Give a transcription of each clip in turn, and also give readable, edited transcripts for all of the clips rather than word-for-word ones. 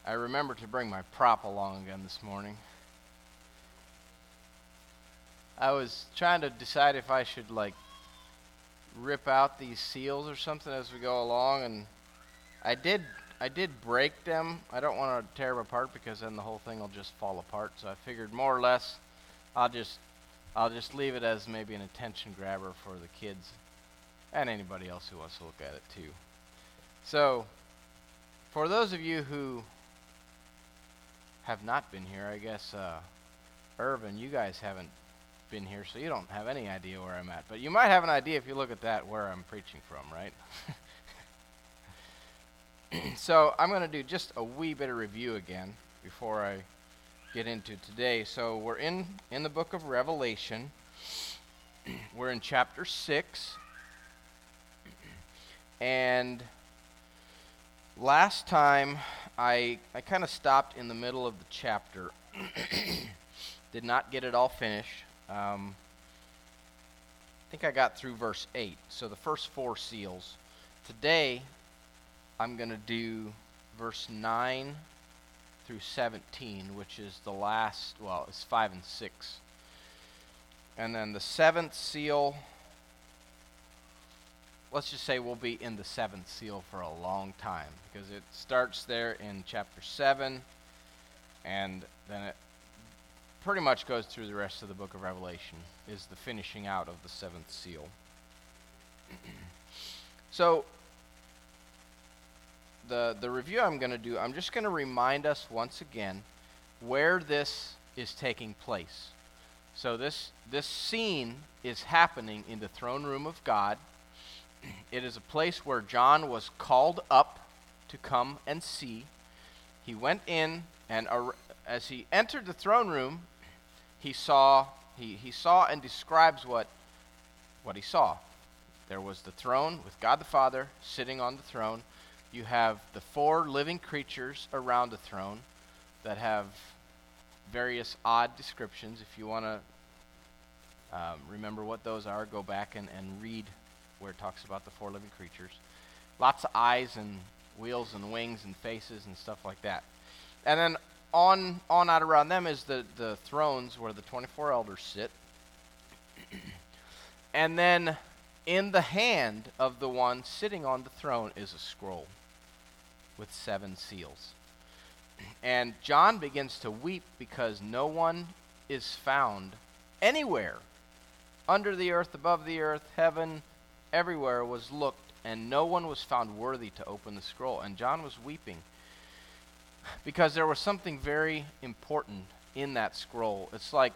I remembered to bring my prop along again this morning. I was trying to decide if I should rip out these seals or something as we go along, and I did break them. I don't want to tear them apart because then the whole thing will just fall apart. So I figured more or less I'll just leave it as maybe an attention grabber for the kids and anybody else who wants to look at it too. So for those of you who have not been here, I guess Irvin, you guys haven't been here, so you don't have any idea where I'm at. But you might have an idea if you look at that where I'm preaching from, right? So I'm going to do just a wee bit of review again before I get into today. So we're in the book of Revelation. We're in chapter 6. And last time I kind of stopped in the middle of the chapter. Did not get it all finished. I think I got through verse 8, so the first 4 seals. Today, I'm going to do verse 9 through 17, which is the last, it's 5 and 6. And then the 7th seal, let's just say we'll be in the 7th seal for a long time, because it starts there in chapter 7, and then it pretty much goes through the rest of the book of Revelation, is the finishing out of the 7th seal. So, the review I'm going to do, I'm just going to remind us once again where this is taking place. So this scene is happening in the throne room of God. It is a place where John was called up to come and see. He went in, and as he entered the throne room, he saw and describes what he saw. There was the throne with God the Father sitting on the throne. You have the 4 living creatures around the throne that have various odd descriptions. If you want to remember what those are, go back and read where it talks about the 4 living creatures. Lots of eyes and wheels and wings and faces and stuff like that. And then on out around them is the thrones where the 24 elders sit. And then in the hand of the one sitting on the throne is a scroll with 7 seals. And John begins to weep because no one is found anywhere. Under the earth, above the earth, heaven, everywhere was looked, and no one was found worthy to open the scroll. And John was weeping because there was something very important in that scroll. It's like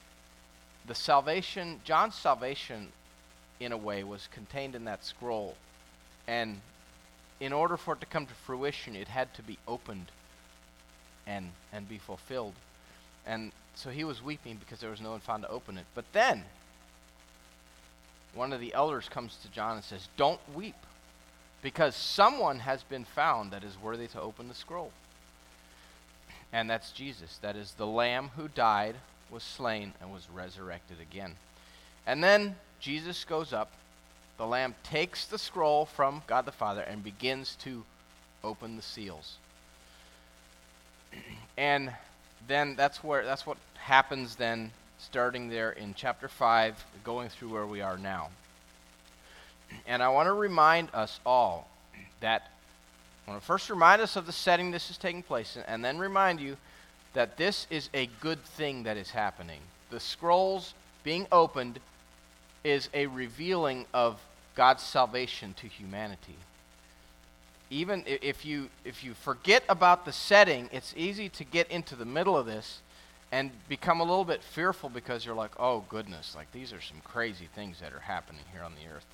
John's salvation, in a way, was contained in that scroll. And in order for it to come to fruition, it had to be opened and be fulfilled. And so he was weeping because there was no one found to open it. But then, one of the elders comes to John and says, "Don't weep, because someone has been found that is worthy to open the scroll." And that's Jesus. That is the Lamb who died, was slain, and was resurrected again. And then Jesus goes up. The Lamb takes the scroll from God the Father and begins to open the seals. And then that's what happens then, starting there in chapter 5, going through where we are now. And I want to remind us all that I want to first remind us of the setting this is taking place in, and then remind you that this is a good thing that is happening. The scrolls being opened is a revealing of God's salvation to humanity. Even if you forget about the setting, it's easy to get into the middle of this and become a little bit fearful because you're like, oh goodness, these are some crazy things that are happening here on the earth.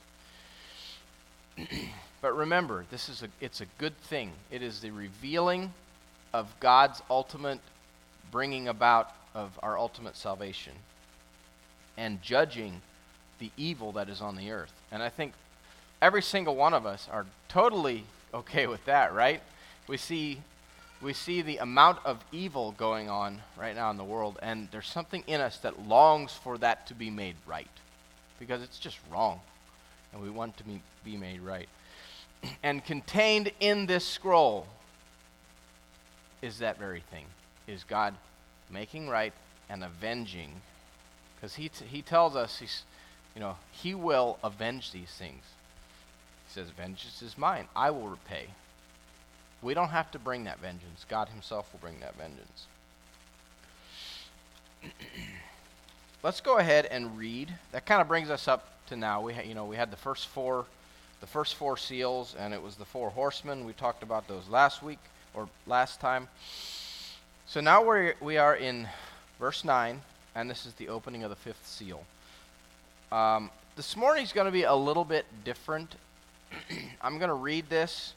But remember, it's a good thing. It is the revealing of God's ultimate bringing about of our ultimate salvation and judging the evil that is on the earth. And I think every single one of us are totally okay with that, right? We see the amount of evil going on right now in the world, and there's something in us that longs for that to be made right, because it's just wrong, and we want to be made right. And contained in this scroll is that very thing, is God making right and avenging, because he tells us he will avenge these things. He says, vengeance is mine, I will repay. We don't have to bring that vengeance. God himself will bring that vengeance. Let's go ahead and read. That kind of brings us up to now. We had the first four seals, and it was the 4 horsemen. We talked about those last week or last time. So now we are in verse 9, and this is the opening of the 5th seal. This morning is going to be a little bit different. I'm going to read this,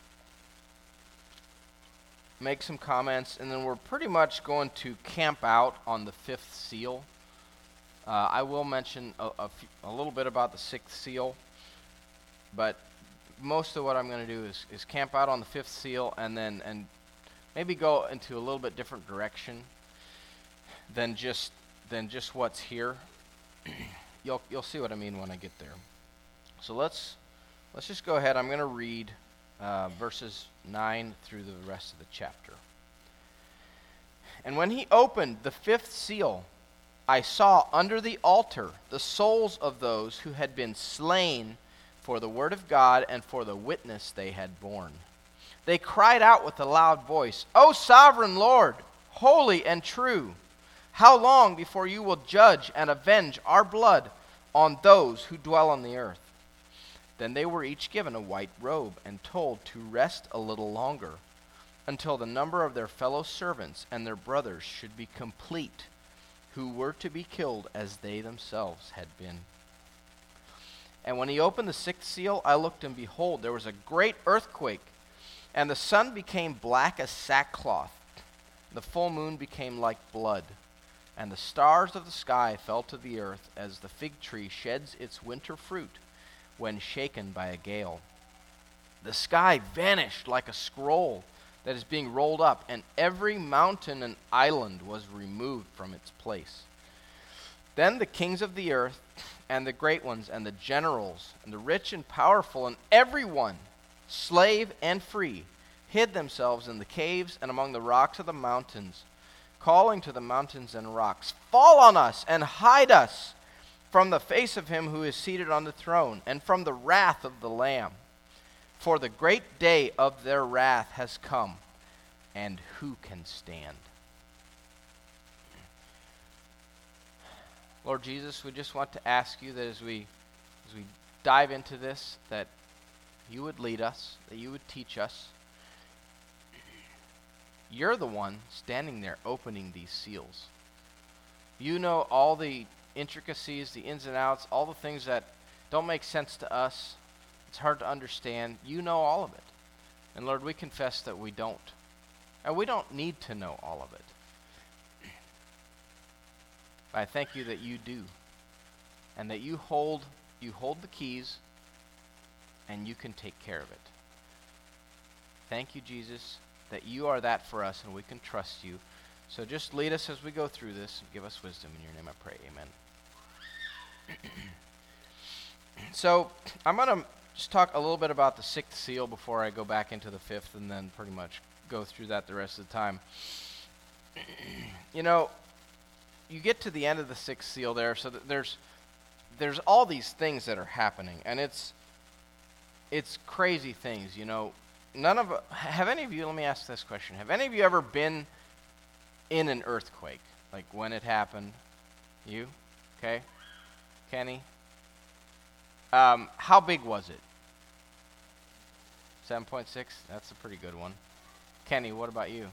make some comments, and then we're pretty much going to camp out on the 5th seal. I will mention a little bit about the 6th seal, but most of what I'm going to do is camp out on the 5th seal and maybe go into a little bit different direction than just what's here. You'll see what I mean when I get there. So let's just go ahead. I'm going to read verses 9 through the rest of the chapter. And when he opened the 5th seal, I saw under the altar the souls of those who had been slain for the word of God and for the witness they had borne. They cried out with a loud voice, O sovereign Lord, holy and true, how long before you will judge and avenge our blood on those who dwell on the earth? Then they were each given a white robe and told to rest a little longer, until the number of their fellow servants and their brothers should be complete, who were to be killed as they themselves had been. And when he opened the 6th seal, I looked, and behold, there was a great earthquake, and the sun became black as sackcloth. The full moon became like blood, and the stars of the sky fell to the earth as the fig tree sheds its winter fruit when shaken by a gale. The sky vanished like a scroll that is being rolled up, and every mountain and island was removed from its place. Then the kings of the earth, and the great ones, and the generals, and the rich and powerful, and everyone, slave and free, hid themselves in the caves and among the rocks of the mountains, calling to the mountains and rocks, Fall on us and hide us from the face of him who is seated on the throne, and from the wrath of the Lamb. For the great day of their wrath has come, and who can stand? Lord Jesus, we just want to ask you that as we dive into this, that you would lead us, that you would teach us. You're the one standing there opening these seals. You know all the intricacies, the ins and outs, all the things that don't make sense to us. It's hard to understand. You know all of it. And Lord, we confess that we don't. And we don't need to know all of it. But I thank you that you do. And that you hold the keys, and you can take care of it. Thank you, Jesus, that you are that for us, and we can trust you. So just lead us as we go through this, and give us wisdom. In your name I pray, amen. So I'm going to just talk a little bit about the 6th seal before I go back into the 5th, and then pretty much go through that the rest of the time. You get to the end of the 6th seal there, so that there's all these things that are happening, and it's crazy things. Have any of you, let me ask this question, have any of you ever been in an earthquake, like when it happened? You? Okay. Kenny? How big was it? 7.6? That's a pretty good one. Kenny, what about you?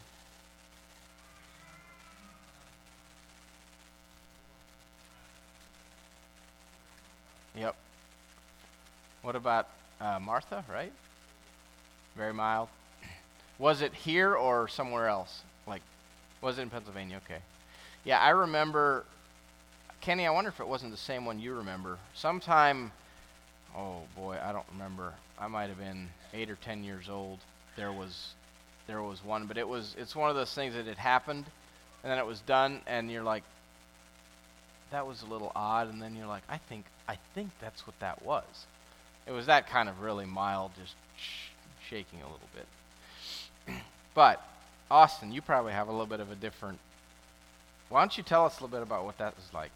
Yep. What about Martha, right? Very mild. Was it here or somewhere else? Was it in Pennsylvania? Okay. Yeah, I remember, Kenny, I wonder if it wasn't the same one you remember. Sometime, oh boy, I don't remember. I might have been 8 or 10 years old. There was one, but it's one of those things that had happened, and then it was done, and you're like, that was a little odd, and then you're like, I think that's what that was. It was that kind of really mild, just shaking a little bit. But Austin, you probably have a little bit of a different. Why don't you tell us a little bit about what that was like?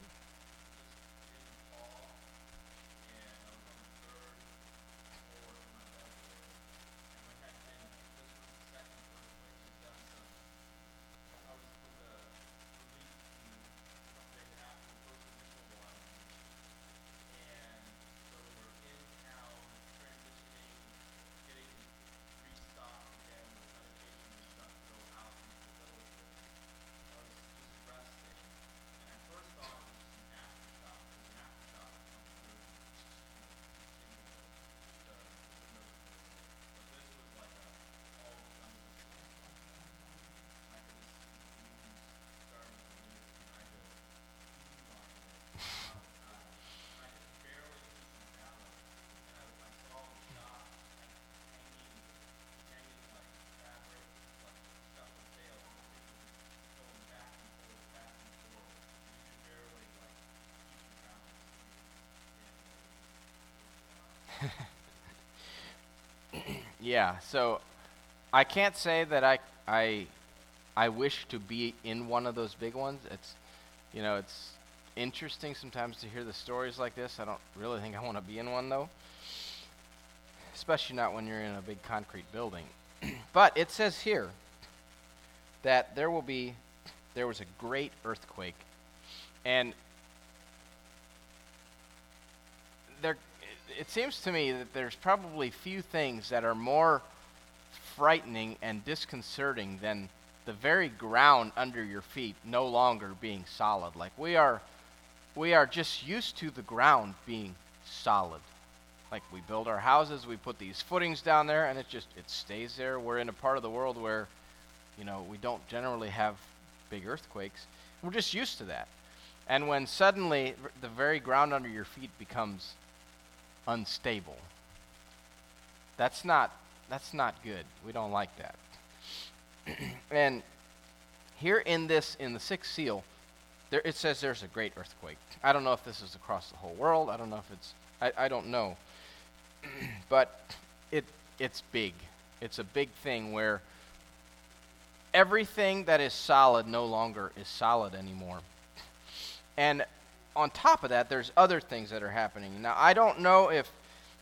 Yeah, so I can't say that I wish to be in one of those big ones. It's interesting sometimes to hear the stories like this. I don't really think I want to be in one though, especially not when you're in a big concrete building. But it says here that there was a great earthquake, and there it seems to me that there's probably few things that are more frightening and disconcerting than the very ground under your feet no longer being solid. Like we are just used to the ground being solid. Like we build our houses, we put these footings down there, and it stays there. We're in a part of the world where, we don't generally have big earthquakes. We're just used to that. And when suddenly the very ground under your feet becomes unstable, that's not good. We don't like that. And here in the sixth seal, it says there's a great earthquake. I don't know if this is across the whole world. I don't know if it's. I don't know. But it's big. It's a big thing where everything that is solid no longer is solid anymore. And on top of that, there's other things that are happening. Now, I don't know if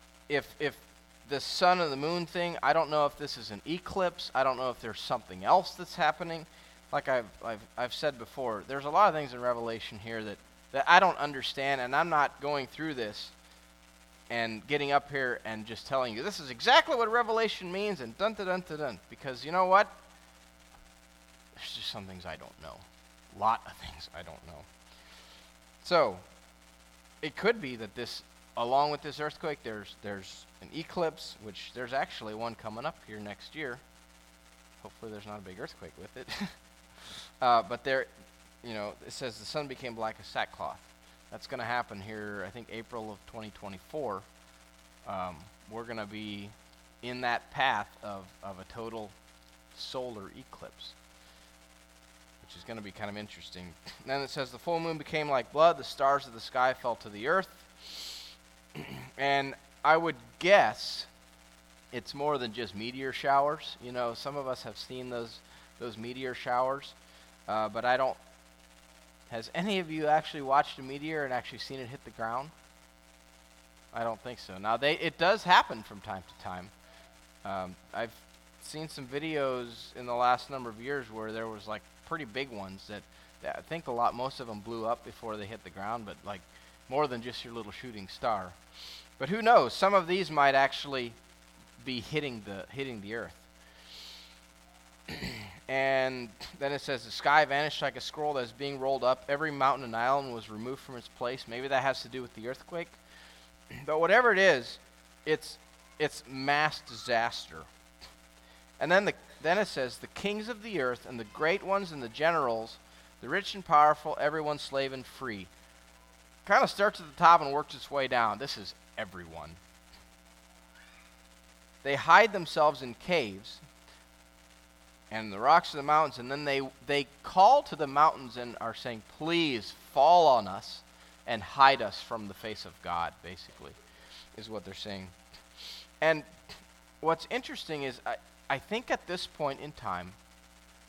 the sun and the moon thing, I don't know if this is an eclipse. I don't know if there's something else that's happening. Like I've said before, there's a lot of things in Revelation here that I don't understand, and I'm not going through this and getting up here and just telling you this is exactly what Revelation means and dun dun dun dun dun. Because you know what? There's just some things I don't know. A lot of things I don't know. So it could be that along with this earthquake, there's an eclipse, which there's actually one coming up here next year. Hopefully there's not a big earthquake with it. But it says the sun became black as sackcloth. That's going to happen here, I think, April of 2024. We're going to be in that path of a total solar eclipse, which is going to be kind of interesting. And then it says the full moon became like blood, the stars of the sky fell to the earth. And I would guess it's more than just meteor showers. Some of us have seen those meteor showers, but I don't. Has any of you actually watched a meteor and actually seen it hit the ground? I don't think so. Now, it does happen from time to time. I've seen some videos in the last number of years where there was like pretty big ones that I think most of them blew up before they hit the ground, but like more than just your little shooting star. But who knows? Some of these might actually be hitting the earth. And then it says the sky vanished like a scroll that is being rolled up. Every mountain and island was removed from its place. Maybe that has to do with the earthquake. But whatever it is, it's mass disaster. And then it says the kings of the earth and the great ones and the generals, the rich and powerful, everyone slave and free. Kind of starts at the top and works its way down. This is everyone. They hide themselves in caves and the rocks of the mountains, and then they call to the mountains and are saying, please fall on us and hide us from the face of God, basically, is what they're saying. And what's interesting is I think at this point in time,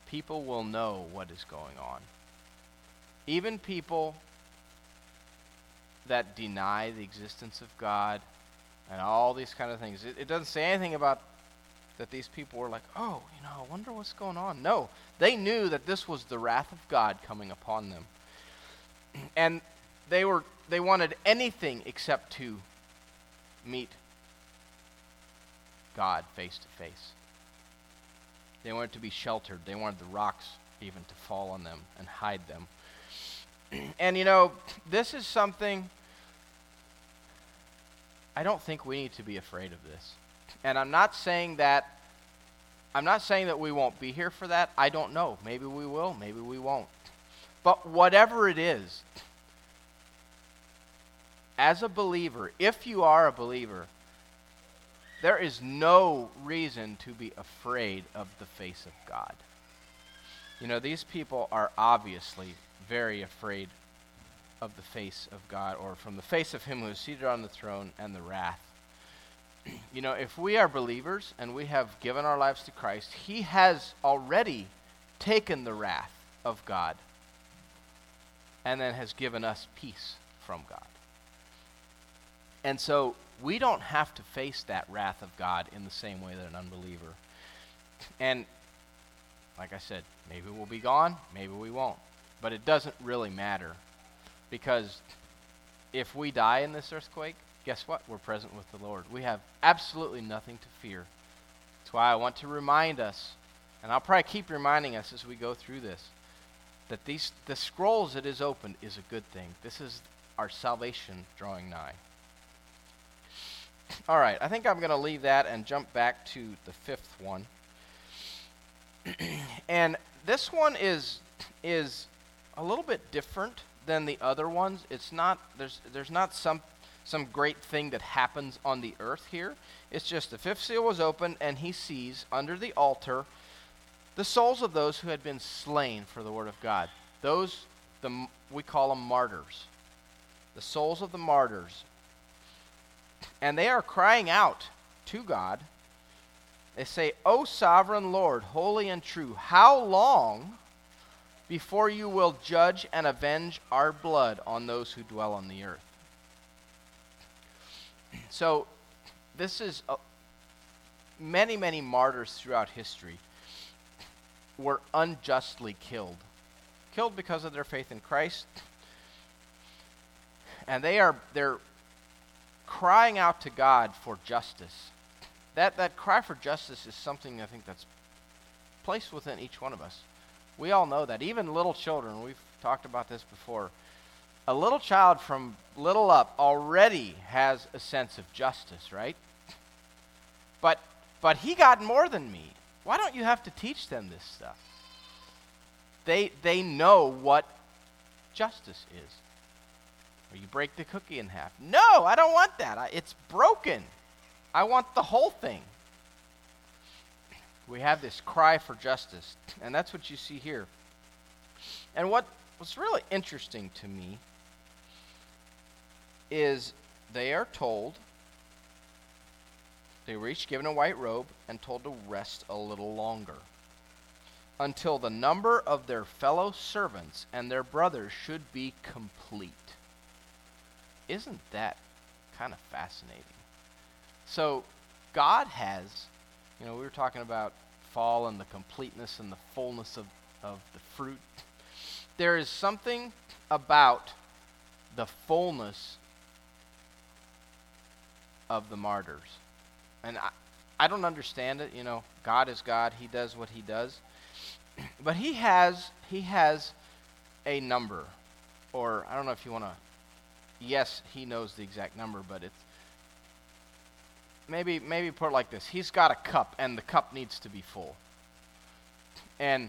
people will know what is going on. Even people that deny the existence of God and all these kind of things. It doesn't say anything about that these people were like, oh, I wonder what's going on. No, they knew that this was the wrath of God coming upon them. And they wanted anything except to meet God face to face. They wanted to be sheltered. They wanted the rocks even to fall on them and hide them. And this is something, I don't think we need to be afraid of this. And I'm not saying that we won't be here for that. I don't know. Maybe we will, maybe we won't. But whatever it is, as a believer, if you are a believer, there is no reason to be afraid of the face of God. These people are obviously very afraid of the face of God, or from the face of him who is seated on the throne and the wrath. If we are believers and we have given our lives to Christ, he has already taken the wrath of God and then has given us peace from God. And so we don't have to face that wrath of God in the same way that an unbeliever. And like I said, maybe we'll be gone, maybe we won't. But it doesn't really matter, because if we die in this earthquake, guess what? We're present with the Lord. We have absolutely nothing to fear. That's why I want to remind us, and I'll probably keep reminding us as we go through this, that the scrolls that is opened is a good thing. This is our salvation drawing nigh. All right, I think I'm going to leave that and jump back to the fifth one. And this one is a little bit different than the other ones. It's not there's not some great thing that happens on the earth here. It's just the fifth seal was opened, and he sees under the altar the souls of those who had been slain for the word of God. We call them martyrs. The souls of the martyrs. And they are crying out to God. They say, O sovereign Lord, holy and true, how long before you will judge and avenge our blood on those who dwell on the earth? So this is many, many martyrs throughout history were unjustly killed because of their faith in Christ. And they're crying out to God for justice. That cry for justice is something I think that's placed within each one of us. We all know that. Even little children, we've talked about this before. A little child from little up already has a sense of justice, right? But he got more than me. Why don't you have to teach them this stuff? They know what justice is. Or you break the cookie in half. No, I don't want that. It's broken. I want the whole thing. We have this cry for justice, and that's what you see here. And what was really interesting to me is they are told, they were each given a white robe and told to rest a little longer, until the number of their fellow servants and their brothers should be complete. Isn't that kind of fascinating? So God has, we were talking about fall and the completeness and the fullness of the fruit. There is something about the fullness of the martyrs. And I don't understand it. God is God. He does what he does. But he has a number. Or I don't know if you want to, yes, he knows the exact number, but it's, maybe put it like this. He's got a cup, and the cup needs to be full. And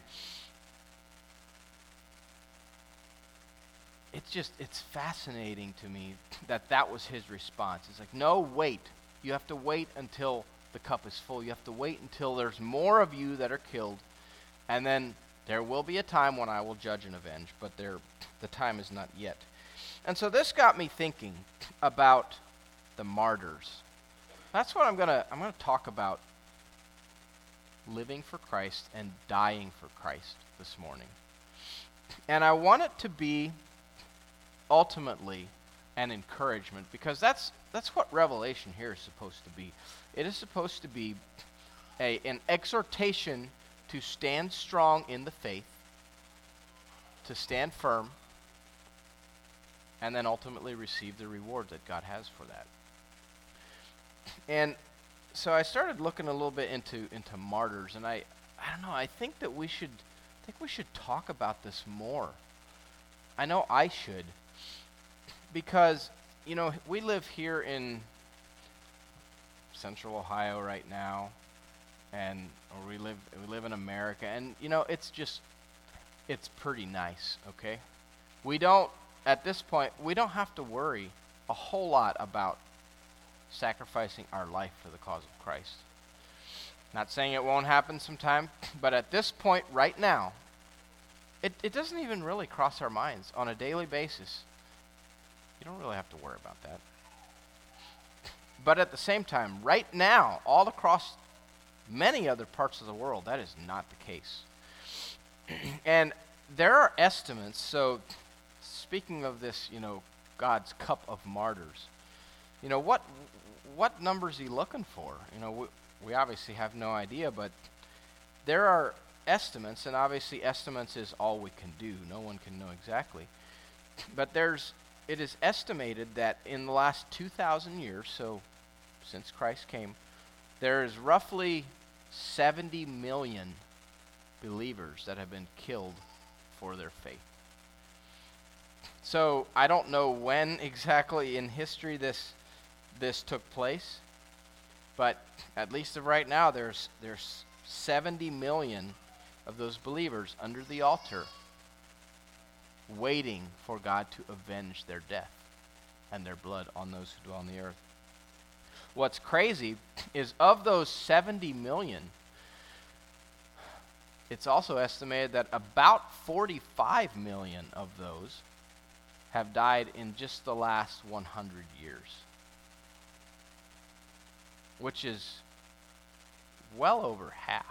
it's fascinating to me that was his response. It's like, no, wait. You have to wait until the cup is full. You have to wait until there's more of you that are killed, and then there will be a time when I will judge and avenge, but the time is not yet. And so this got me thinking about the martyrs. That's what I'm gonna talk about living for Christ and dying for Christ this morning. And I want it to be ultimately an encouragement, because that's what Revelation here is supposed to be. It is supposed to be an exhortation to stand strong in the faith, to stand firm, and then ultimately receive the reward that God has for that. And so I started looking a little bit into martyrs, and I don't know, I think we should talk about this more. I know I should, because we live here in Central Ohio right now, or we live in America, and it's pretty nice, okay? At this point, we don't have to worry a whole lot about sacrificing our life for the cause of Christ. Not saying it won't happen sometime, but at this point right now, it doesn't even really cross our minds on a daily basis. You don't really have to worry about that. But at the same time, right now, all across many other parts of the world, that is not the case. And there are estimates, so speaking of this, God's cup of martyrs, what number is he looking for? We obviously have no idea, but there are estimates, and obviously estimates is all we can do. No one can know exactly. But it is estimated that in the last 2,000 years, so since Christ came, there is roughly 70 million believers that have been killed for their faith. So I don't know when exactly in history this took place, but at least of right now, there's 70 million of those believers under the altar waiting for God to avenge their death and their blood on those who dwell on the earth. What's crazy is of those 70 million, it's also estimated that about 45 million of those have died in just the last 100 years, which is well over half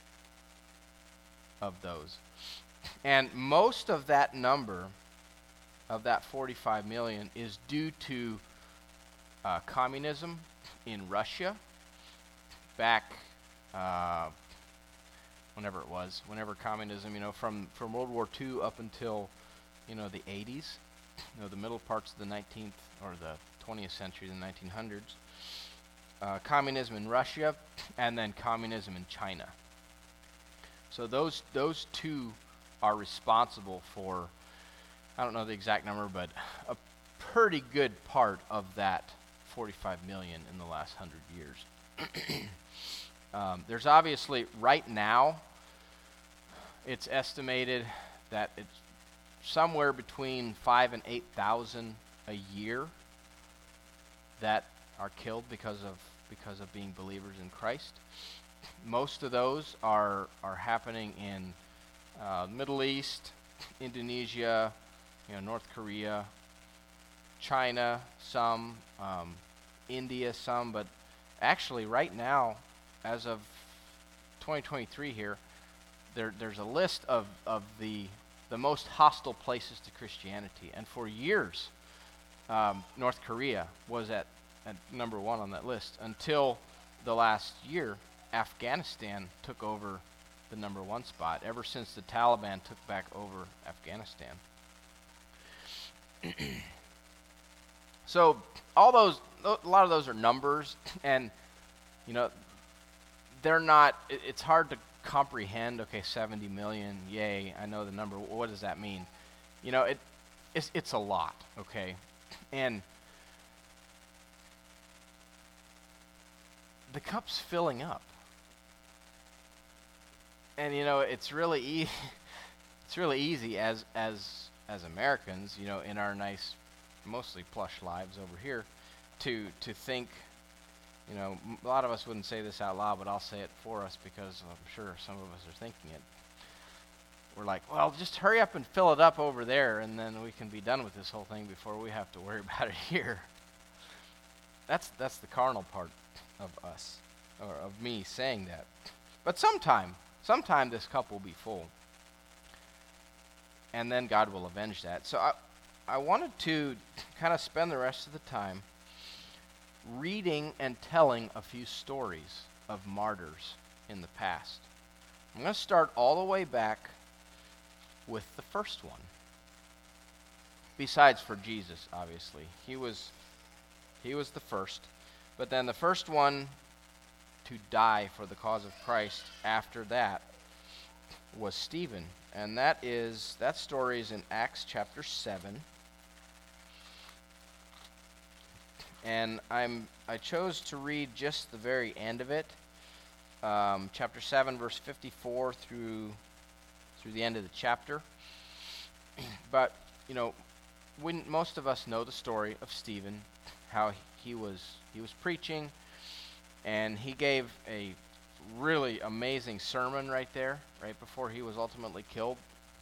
of those. And most of that number, of that 45 million, is due to communism in Russia back whenever communism, from World War II up until, the 80s, the middle parts of the 19th or the 20th century, the 1900s, communism in Russia, and then communism in China. So those two are responsible for, I don't know the exact number, but a pretty good part of that 45 million in the last 100 years. There's obviously, right now, it's estimated that it's somewhere between 5,000 and 8,000 a year that are killed because of being believers in Christ. Most of those are happening in Middle East, Indonesia, North Korea, China, some, India, some, but actually right now, as of 2023 here, there's a list of the most hostile places to Christianity, and for years, North Korea was at number one on that list until the last year. Afghanistan took over the number one spot ever since the Taliban took back over Afghanistan. So a lot of those are numbers, and they're not, it's hard to comprehend. Okay, 70 million, yay, I know the number. What does that mean? It's a lot, okay? And the cup's filling up. And it's really easy as Americans, in our nice, mostly plush lives over here, to think, a lot of us wouldn't say this out loud, but I'll say it for us because I'm sure some of us are thinking it. We're like, well, just hurry up and fill it up over there, and then we can be done with this whole thing before we have to worry about it here. That's the carnal part of us, or of me saying that. But sometime this cup will be full. And then God will avenge that. So I wanted to kind of spend the rest of the time reading and telling a few stories of martyrs in the past. I'm going to start all the way back with the first one. Besides for Jesus, obviously. He was the first. But then the first one to die for the cause of Christ after that was Stephen. And that story is in Acts chapter 7. And I chose to read just the very end of it, chapter 7, verse 54 through the end of the chapter. But, most of us know the story of Stephen, how he was preaching, and he gave a really amazing sermon right before he was ultimately killed.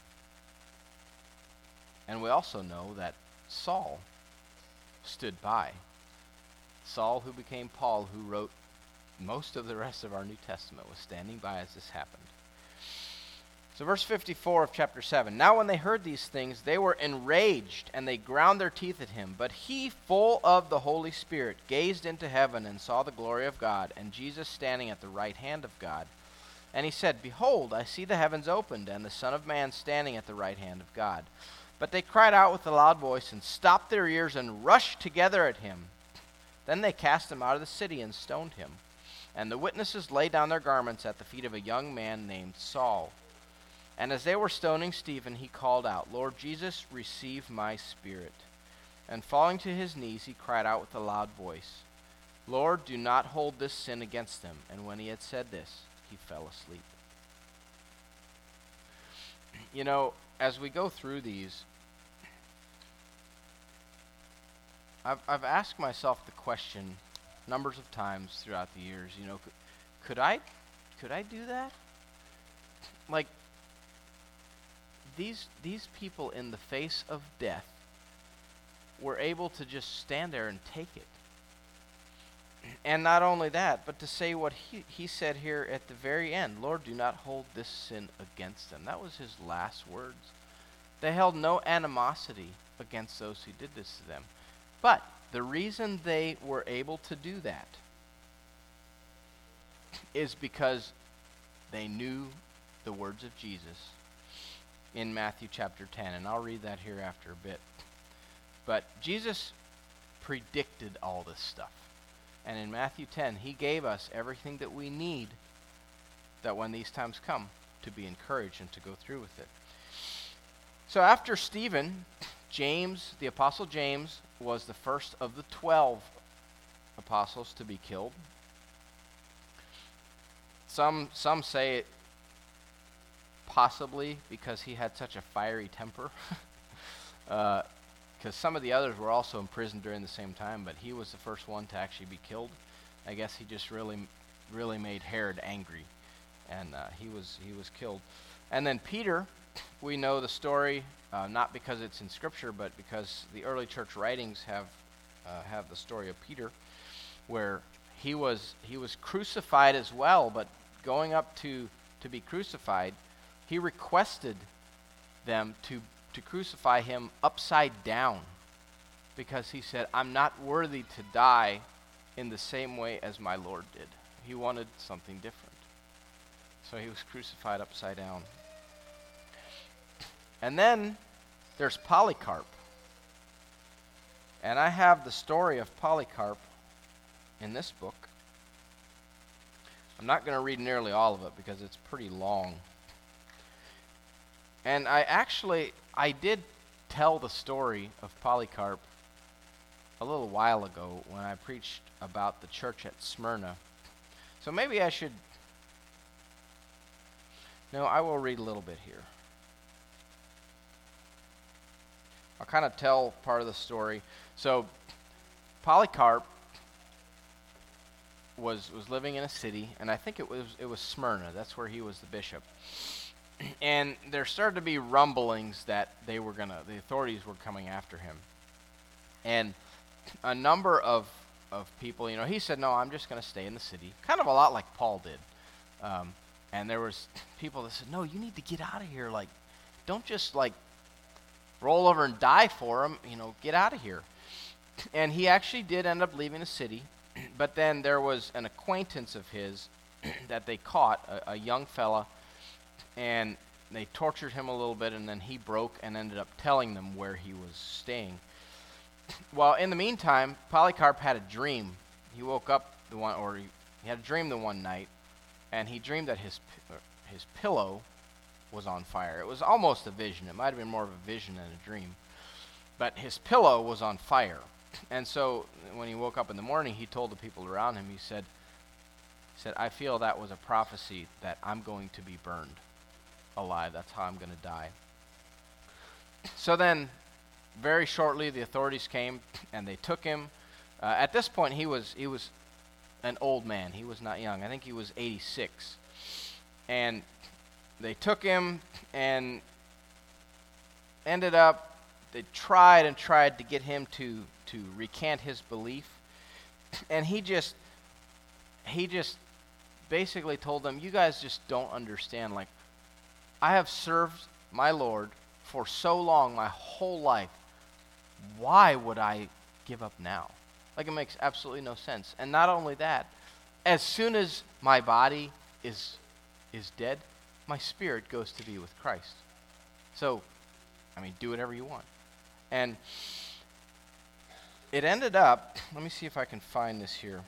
And we also know that Saul stood by. Saul, who became Paul, who wrote most of the rest of our New Testament, was standing by as this happened. So verse 54 of chapter 7. Now when they heard these things, they were enraged, and they ground their teeth at him. But he, full of the Holy Spirit, gazed into heaven and saw the glory of God, and Jesus standing at the right hand of God. And he said, Behold, I see the heavens opened, and the Son of Man standing at the right hand of God. But they cried out with a loud voice, and stopped their ears, and rushed together at him. Then they cast him out of the city and stoned him. And the witnesses laid down their garments at the feet of a young man named Saul. And as they were stoning Stephen, he called out, Lord Jesus, receive my spirit. And falling to his knees, he cried out with a loud voice, Lord, do not hold this sin against them. And when he had said this, he fell asleep. As we go through these, I've asked myself the question numbers of times throughout the years, could I do that? Like, these people in the face of death were able to just stand there and take it. And not only that, but to say what he said here at the very end, Lord, do not hold this sin against them. That was his last words. They held no animosity against those who did this to them. But the reason they were able to do that is because they knew the words of Jesus in Matthew chapter 10. And I'll read that here after a bit. But Jesus predicted all this stuff. And in Matthew 10, he gave us everything that we need that when these times come to be encouraged and to go through with it. So after Stephen, James, the Apostle James, was the first of the 12 apostles to be killed. Some say it possibly because he had such a fiery temper. Because some of the others were also imprisoned during the same time, but he was the first one to actually be killed. I guess he just really made Herod angry, and he was killed. And then Peter, we know the story, not because it's in Scripture, but because the early church writings have the story of Peter, where he was crucified as well, but going up to be crucified, he requested them to crucify him upside down, because he said, I'm not worthy to die in the same way as my Lord did. He wanted something different. So he was crucified upside down. And then there's Polycarp. And I have the story of Polycarp in this book. I'm not going to read nearly all of it because it's pretty long. And I did tell the story of Polycarp a little while ago when I preached about the church at Smyrna. So maybe I should... No, I will read a little bit here. I'll kind of tell part of the story. So Polycarp was living in a city, and I think it was Smyrna. That's where he was the bishop. And there started to be rumblings that the authorities were coming after him. And a number of people, he said, no, I'm just going to stay in the city. Kind of a lot like Paul did. And there was people that said, no, you need to get out of here. Like, don't just, like, roll over and die for him. Get out of here. And he actually did end up leaving the city. But then there was an acquaintance of his that they caught, a young fella, and they tortured him a little bit, and then he broke and ended up telling them where he was staying. Well, in the meantime, Polycarp had a dream. He woke up he had a dream the one night, and he dreamed that his pillow was on fire. It was almost a vision. It might have been more of a vision than a dream. But his pillow was on fire. And so when he woke up in the morning, he told the people around him, he said, I feel that was a prophecy that I'm going to be burned alive. That's how I'm going to die. So then, very shortly, the authorities came, and they took him. At this point, he was an old man. He was not young. I think he was 86. And they took him and ended up, they tried to get him to recant his belief. And he just basically told them, you guys just don't understand. Like, I have served my Lord for so long, my whole life. Why would I give up now? Like, it makes absolutely no sense. And not only that, as soon as my body is dead, my spirit goes to be with Christ. So, do whatever you want. And it ended up, let me see if I can find this here.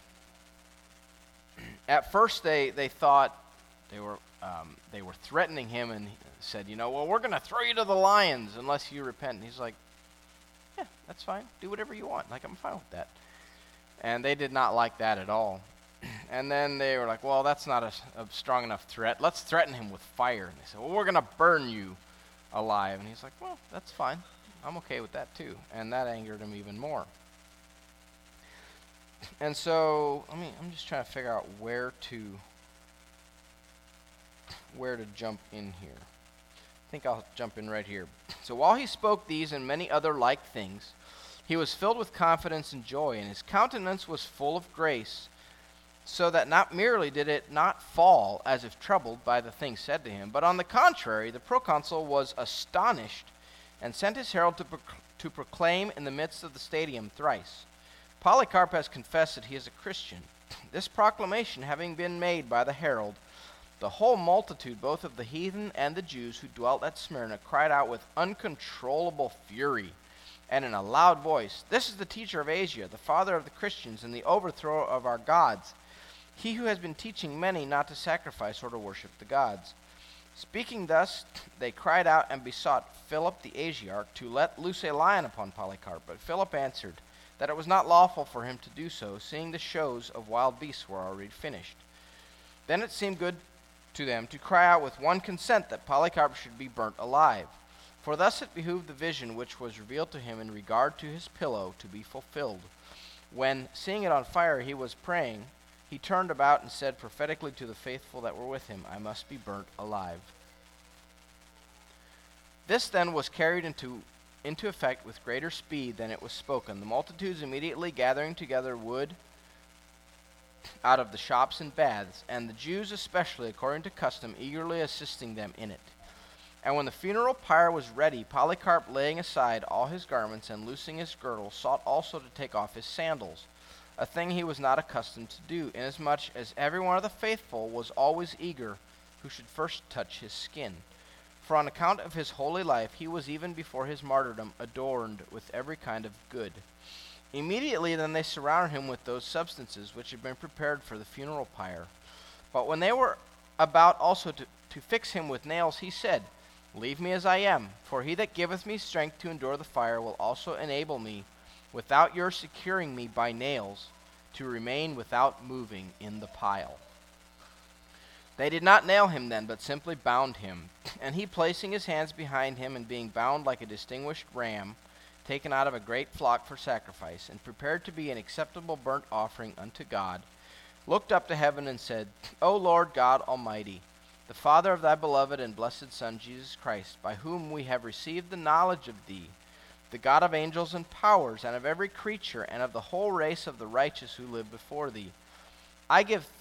At first, they thought they were threatening him and said, well, we're going to throw you to the lions unless you repent. And he's like, yeah, that's fine. Do whatever you want. Like, I'm fine with that. And they did not like that at all. And then they were like, well, that's not a strong enough threat. Let's threaten him with fire. And they said, well, we're going to burn you alive. And he's like, well, that's fine. I'm okay with that too. And that angered him even more. And so, I'm just trying to figure out where to jump in here. I think I'll jump in right here. So while he spoke these and many other like things, he was filled with confidence and joy, and his countenance was full of grace, so that not merely did it not fall as if troubled by the things said to him, but on the contrary, the proconsul was astonished and sent his herald to proclaim in the midst of the stadium thrice, Polycarp has confessed that he is a Christian. This proclamation having been made by the herald, the whole multitude, both of the heathen and the Jews who dwelt at Smyrna, cried out with uncontrollable fury and in a loud voice, "This is the teacher of Asia, the father of the Christians, and the overthrower of our gods, he who has been teaching many not to sacrifice or to worship the gods." Speaking thus, they cried out and besought Philip the Asiarch to let loose a lion upon Polycarp. But Philip answered that it was not lawful for him to do so, seeing the shows of wild beasts were already finished. Then it seemed good to them to cry out with one consent that Polycarp should be burnt alive. For thus it behooved the vision which was revealed to him in regard to his pillow to be fulfilled. When, seeing it on fire, he was praying, he turned about and said prophetically to the faithful that were with him, "I must be burnt alive." This then was carried into effect with greater speed than it was spoken, the multitudes immediately gathering together wood out of the shops and baths, and the Jews especially, according to custom, eagerly assisting them in it. And when the funeral pyre was ready, Polycarp, laying aside all his garments and loosing his girdle, sought also to take off his sandals, a thing he was not accustomed to do, inasmuch as every one of the faithful was always eager who should first touch his skin. For on account of his holy life, he was even before his martyrdom adorned with every kind of good. Immediately then they surrounded him with those substances which had been prepared for the funeral pyre. But when they were about also to fix him with nails, he said, "Leave me as I am, for he that giveth me strength to endure the fire will also enable me, without your securing me by nails, to remain without moving in the pile." They did not nail him then, but simply bound him. And he, placing his hands behind him, and being bound like a distinguished ram, taken out of a great flock for sacrifice, and prepared to be an acceptable burnt offering unto God, looked up to heaven and said, "O Lord God Almighty, the Father of thy beloved and blessed Son, Jesus Christ, by whom we have received the knowledge of thee, the God of angels and powers, and of every creature, and of the whole race of the righteous who live before thee, I give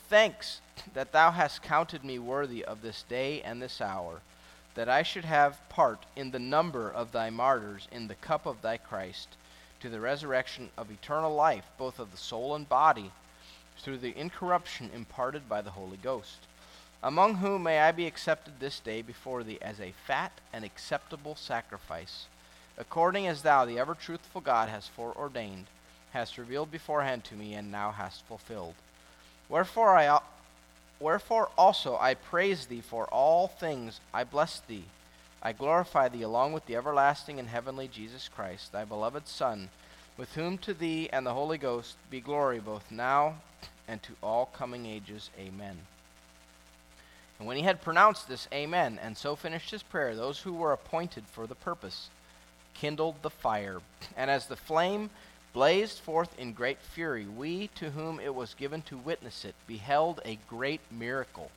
thanks that thou hast counted me worthy of this day and this hour, that I should have part in the number of thy martyrs in the cup of thy Christ, to the resurrection of eternal life, both of the soul and body, through the incorruption imparted by the Holy Ghost. Among whom may I be accepted this day before thee as a fat and acceptable sacrifice, according as thou, the ever-truthful God, hast foreordained, hast revealed beforehand to me, and now hast fulfilled. Wherefore also I praise thee for all things, I bless thee, I glorify thee along with the everlasting and heavenly Jesus Christ, thy beloved Son, with whom to thee and the Holy Ghost be glory both now and to all coming ages. Amen. And when he had pronounced this, Amen, and so finished his prayer, those who were appointed for the purpose kindled the fire. And as the flame blazed forth in great fury, we, to whom it was given to witness it, beheld a great miracle,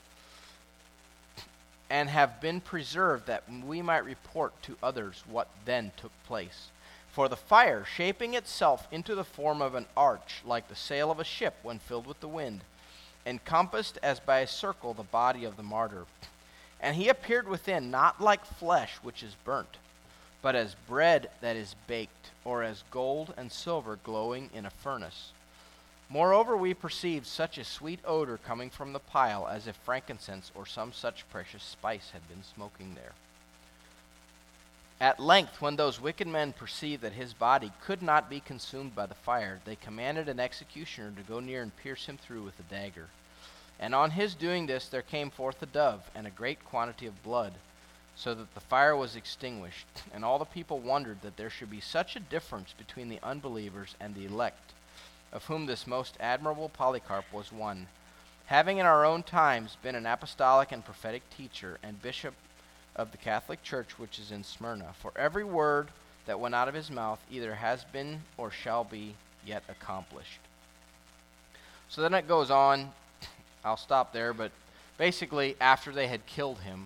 and have been preserved that we might report to others what then took place. For the fire, shaping itself into the form of an arch, like the sail of a ship when filled with the wind, encompassed as by a circle the body of the martyr. And he appeared within, not like flesh which is burnt, but as bread that is baked, or as gold and silver glowing in a furnace. Moreover, we perceived such a sweet odor coming from the pile, as if frankincense or some such precious spice had been smoking there. At length, when those wicked men perceived that his body could not be consumed by the fire, they commanded an executioner to go near and pierce him through with a dagger. And on his doing this, there came forth a dove and a great quantity of blood, so that the fire was extinguished. And all the people wondered that there should be such a difference between the unbelievers and the elect, of whom this most admirable Polycarp was one, having in our own times been an apostolic and prophetic teacher and bishop of the Catholic Church which is in Smyrna. For every word that went out of his mouth either has been or shall be yet accomplished. So then it goes on. I'll stop there, but basically after they had killed him,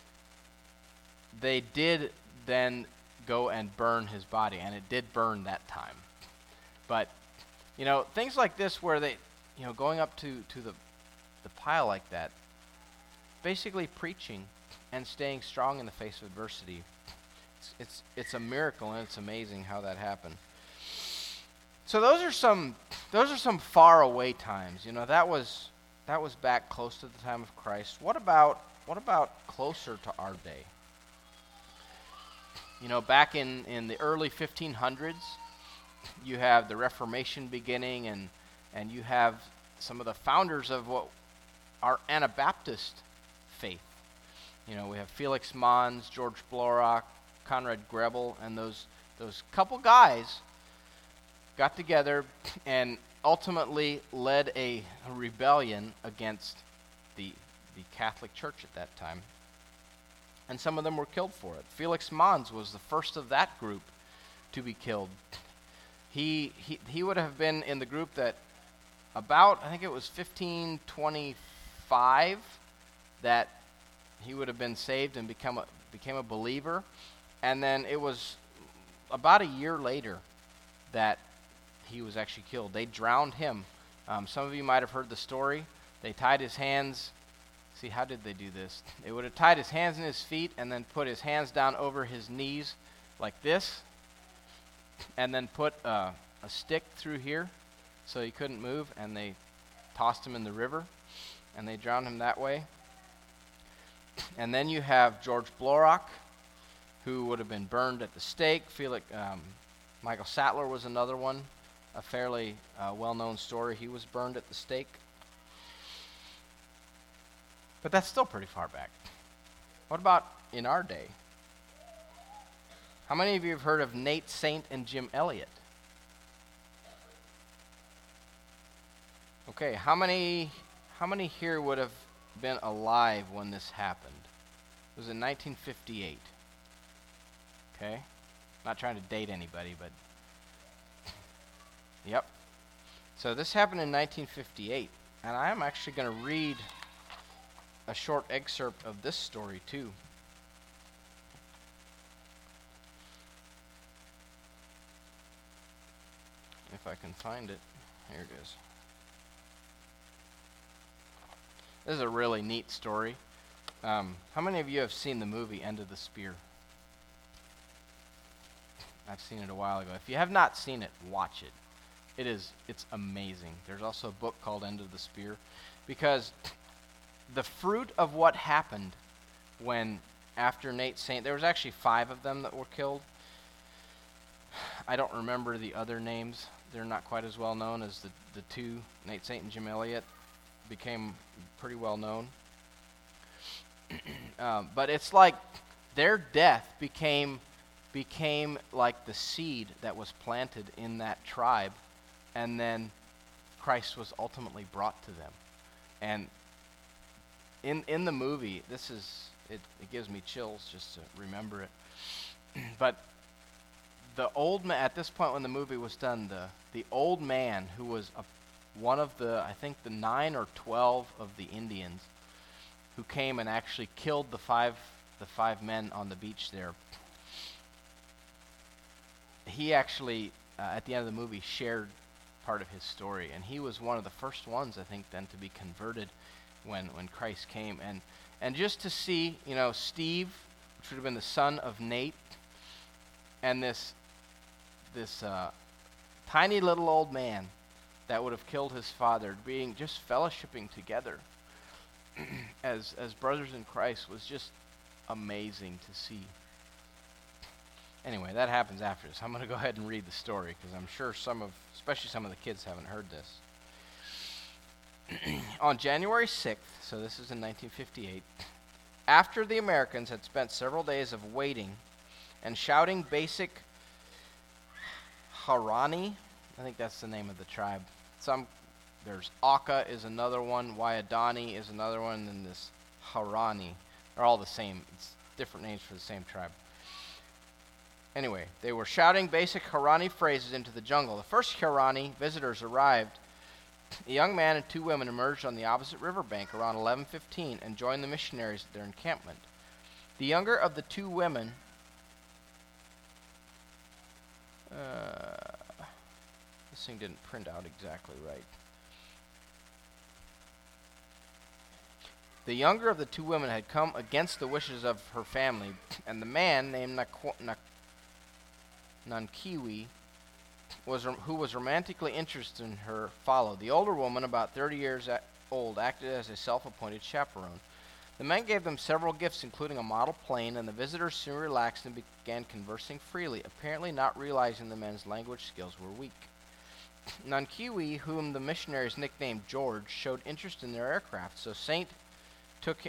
they did then go and burn his body, and it did burn that time. But, things like this where they, going up to the pile like that, basically preaching and staying strong in the face of adversity. It's a miracle, and it's amazing how that happened. So those are some far away times. That was back close to the time of Christ. What about closer to our day? Back in the early 1500s, you have the Reformation beginning, and you have some of the founders of what our Anabaptist faith. We have Felix Manz, George Blaurock, Conrad Grebel, and those couple guys got together and ultimately led a rebellion against the Catholic Church at that time. And some of them were killed for it. Felix Manz was the first of that group to be killed. He would have been in the group that about, I think it was 1525, that he would have been saved and became a believer. And then it was about a year later that he was actually killed. They drowned him. Some of you might have heard the story. They tied his hands. See, how did they do this? They would have tied his hands and his feet and then put his hands down over his knees like this, and then put a stick through here so he couldn't move, and they tossed him in the river, and they drowned him that way. And then you have George Blaurock, who would have been burned at the stake. Michael Sattler was another one, a fairly well-known story. He was burned at the stake. But that's still pretty far back. What about in our day? How many of you have heard of Nate Saint and Jim Elliott? Okay, how many here would have been alive when this happened? It was in 1958. Okay? Not trying to date anybody, but yep. So this happened in 1958, and I am actually going to read a short excerpt of this story too. If I can find it. Here it is. This is a really neat story. How many of you have seen the movie End of the Spear? I've seen it a while ago. If you have not seen it, watch it. It's amazing. There's also a book called End of the Spear, because the fruit of what happened when, after Nate Saint, there was actually 5 of them that were killed. I don't remember the other names. They're not quite as well known as the 2, Nate Saint and Jim Elliott, became pretty well known. But it's like their death became like the seed that was planted in that tribe, and then Christ was ultimately brought to them. And in the movie, it gives me chills just to remember it. But the old man, at this point when the movie was done, the old man who was one of I think the 9 or 12 of the Indians who came and actually killed the five men on the beach there, he actually, at the end of the movie, shared part of his story. And he was one of the first ones, I think, then to be converted when Christ came. And just to see, Steve, which would have been the son of Nate, and this tiny little old man that would have killed his father, being just fellowshipping together as brothers in Christ, was just amazing to see. Anyway, that happens after this. I'm going to go ahead and read the story, because I'm sure especially some of the kids haven't heard this. On January 6th, so this is in 1958, after the Americans had spent several days of waiting and shouting basic Harani, I think that's the name of the tribe. There's Aka is another one, Wyadani is another one, and this Harani. They're all the same. It's different names for the same tribe. Anyway, they were shouting basic Harani phrases into the jungle. The first Harani visitors arrived. A young man and 2 women emerged on the opposite riverbank around 11:15 and joined the missionaries at their encampment. The younger of the 2 women, this thing didn't print out exactly right. The younger of the 2 women had come against the wishes of her family, and the man named Nankiwi, who was romantically interested in her, followed. The older woman, about 30 years old, acted as a self-appointed chaperone. The men gave them several gifts, including a model plane, and the visitors soon relaxed and began conversing freely, apparently not realizing the men's language skills were weak. Nankiwi, whom the missionaries nicknamed George, showed interest in their aircraft, so Saint took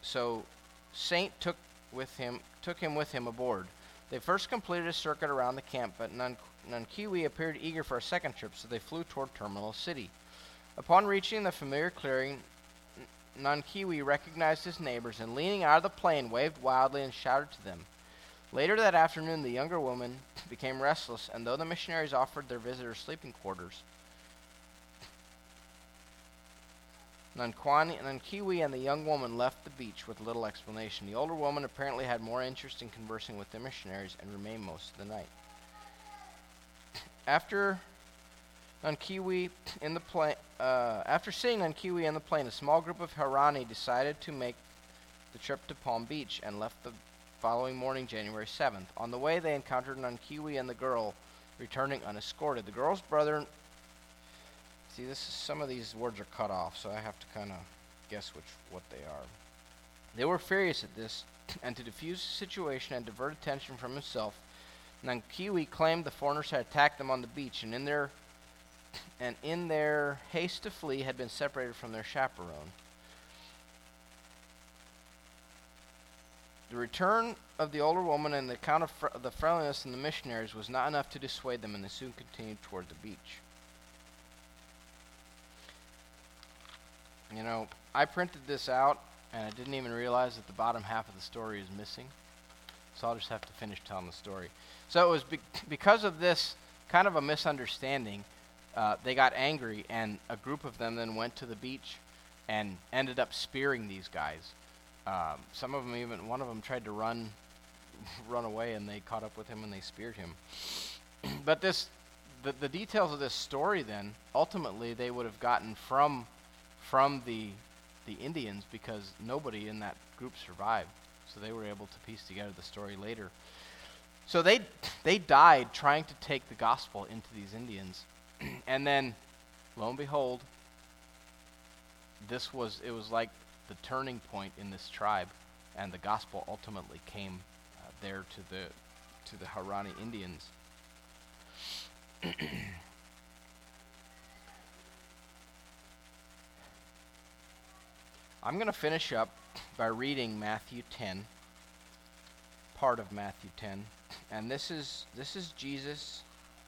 him with him aboard. They first completed a circuit around the camp, but Nankiwi appeared eager for a second trip, so they flew toward Terminal City. Upon reaching the familiar clearing, Nankiwi recognized his neighbors and, leaning out of the plane, waved wildly and shouted to them. Later that afternoon, the younger woman became restless, and though the missionaries offered their visitors sleeping quarters, Nankiwi and the young woman left the beach with little explanation. The older woman apparently had more interest in conversing with the missionaries and remained most of the night. After seeing Nankiwi in the plane, a small group of Harani decided to make the trip to Palm Beach and left the following morning, January 7th. On the way, they encountered Nankiwi and the girl returning unescorted. The girl's brother... See, some of these words are cut off, so I have to kind of guess what they are. They were furious at this, and to defuse the situation and divert attention from himself, Nankiwi claimed the foreigners had attacked them on the beach, and in their haste to flee had been separated from their chaperone. The return of the older woman and the account of the friendliness in the missionaries was not enough to dissuade them, and they soon continued toward the beach. I printed this out, and I didn't even realize that the bottom half of the story is missing. So I'll just have to finish telling the story. So it was because of this kind of a misunderstanding, they got angry, and a group of them then went to the beach and ended up spearing these guys. Some of them, one of them tried to run away, and they caught up with him and they speared him. But the details of this story then, ultimately they would have gotten from the the Indians because nobody in that group survived. So they were able to piece together the story later. So they died trying to take the gospel into these Indians. And then, lo and behold, it was like the turning point in this tribe, and the gospel ultimately came there to the Huaorani Indians. I'm going to finish up by reading Matthew 10, part of Matthew 10, and this is Jesus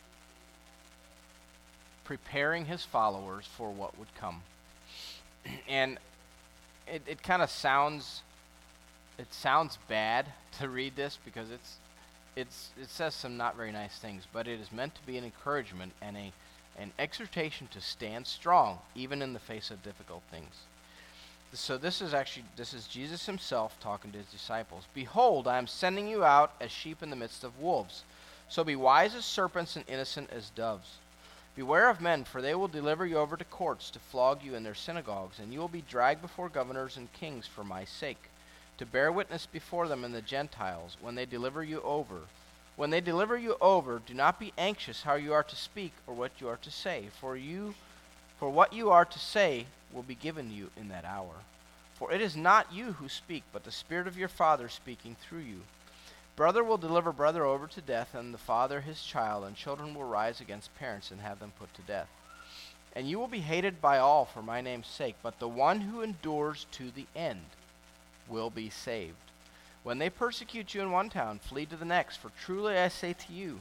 preparing his followers for what would come. And it kind of sounds bad to read this because it says some not very nice things, but it is meant to be an encouragement and an exhortation to stand strong even in the face of difficult things. So this is Jesus himself talking to his disciples. Behold, I am sending you out as sheep in the midst of wolves. So be wise as serpents and innocent as doves. Beware of men, for they will deliver you over to courts to flog you in their synagogues, and you will be dragged before governors and kings for my sake, to bear witness before them and the Gentiles when they deliver you over. When they deliver you over, do not be anxious how you are to speak or what you are to say, for what you are to say will be given you in that hour. For it is not you who speak, but the Spirit of your Father speaking through you. Brother will deliver brother over to death, and the father his child, and children will rise against parents and have them put to death. And you will be hated by all for my name's sake, but the one who endures to the end will be saved. When they persecute you in one town, flee to the next, for truly I say to you,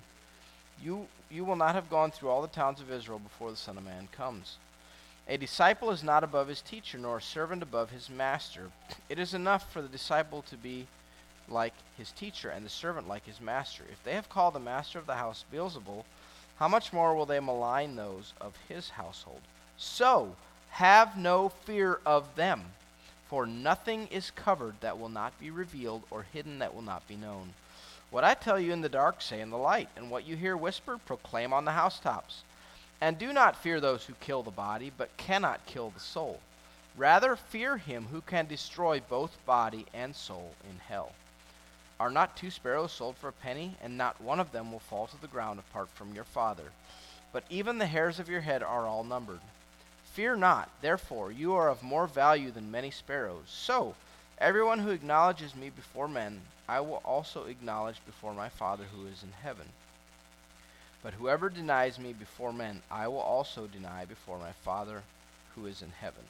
you will not have gone through all the towns of Israel before the Son of Man comes. A disciple is not above his teacher, nor a servant above his master. It is enough for the disciple to be like his teacher, and the servant like his master. If they have called the master of the house Beelzebul, how much more will they malign those of his household? So, have no fear of them, for nothing is covered that will not be revealed, or hidden that will not be known. What I tell you in the dark, say in the light, and what you hear whispered, proclaim on the housetops. And do not fear those who kill the body, but cannot kill the soul. Rather fear him who can destroy both body and soul in hell. Are not 2 sparrows sold for a penny, and not one of them will fall to the ground apart from your Father? But even the hairs of your head are all numbered. Fear not, therefore, you are of more value than many sparrows. So, everyone who acknowledges me before men, I will also acknowledge before my Father who is in heaven. But whoever denies me before men, I will also deny before my Father who is in heaven.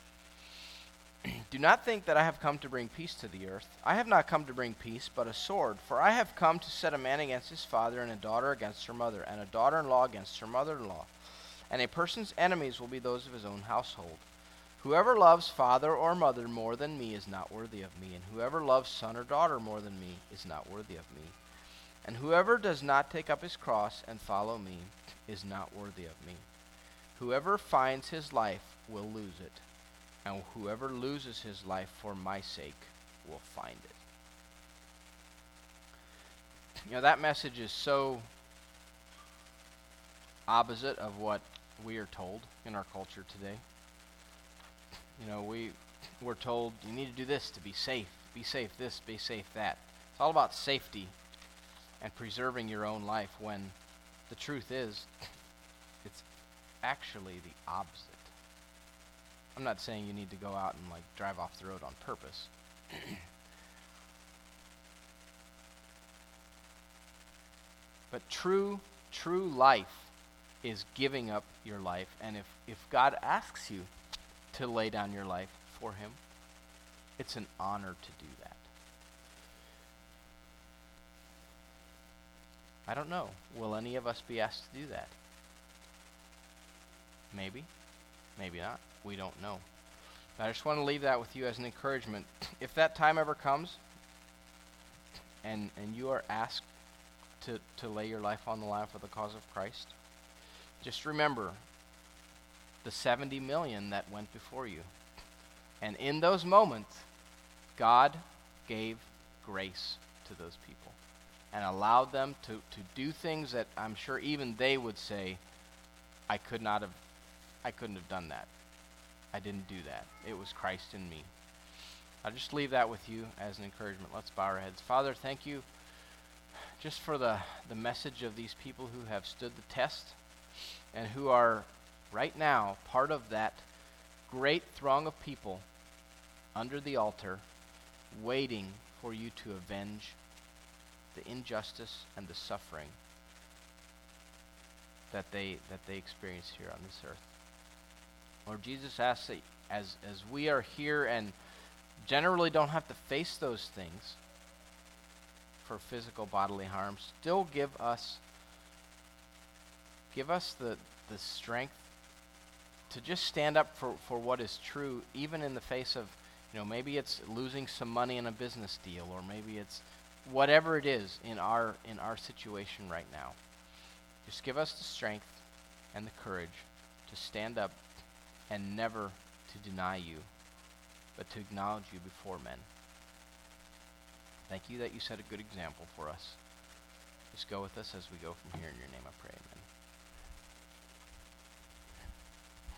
Do not think that I have come to bring peace to the earth. I have not come to bring peace, but a sword. For I have come to set a man against his father, and a daughter against her mother, and a daughter-in-law against her mother-in-law. And a person's enemies will be those of his own household. Whoever loves father or mother more than me is not worthy of me, and whoever loves son or daughter more than me is not worthy of me. And whoever does not take up his cross and follow me is not worthy of me. Whoever finds his life will lose it, and whoever loses his life for my sake will find it. You know, that message is so opposite of what we are told in our culture today. You know, we're told you need to do this to be safe this, be safe that. It's all about safety and preserving your own life, when the truth is it's actually the opposite. I'm not saying you need to go out and drive off the road on purpose. But true life is giving up your life. And if God asks you to lay down your life for him, it's an honor to do that. I don't know. Will any of us be asked to do that? Maybe. Maybe not. We don't know. But I just want to leave that with you as an encouragement. If that time ever comes and you are asked to lay your life on the line for the cause of Christ, just remember the 70 million that went before you. And in those moments, God gave grace to those people and allowed them to do things that I'm sure even they would say, I couldn't have done that. I didn't do that. It was Christ in me. I'll just leave that with you as an encouragement. Let's bow our heads. Father, thank you just for the message of these people who have stood the test and who are right now part of that great throng of people under the altar waiting for you to avenge the injustice and the suffering that they experience here on this earth. Lord Jesus, asks that as we are here and generally don't have to face those things for physical bodily harm, still give us the strength to just stand up for what is true, even in the face of, maybe it's losing some money in a business deal, or maybe it's whatever it is in our situation right now. Just give us the strength and the courage to stand up and never to deny you, but to acknowledge you before men. Thank you that you set a good example for us. Just go with us as we go from here. In your name I pray, amen.